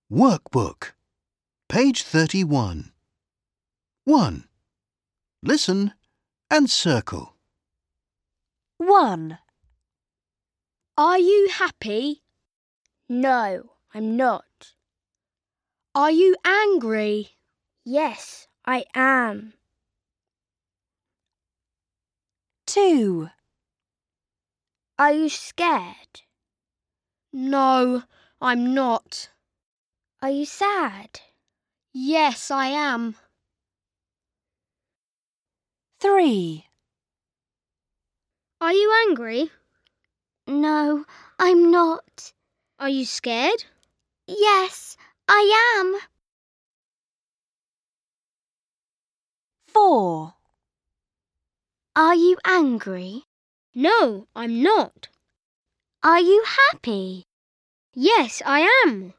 Workbook. Page 31. 1. Listen and circle. 1. Are you happy? No, I'm not. Are you angry? Yes, I am. 2. Are you scared? No, I'm not. Are you sad? Yes, I am. 3. Are you angry? No, I'm not. Are you scared? Yes, I am. 4. Are you angry? No, I'm not. Are you happy? Yes, I am.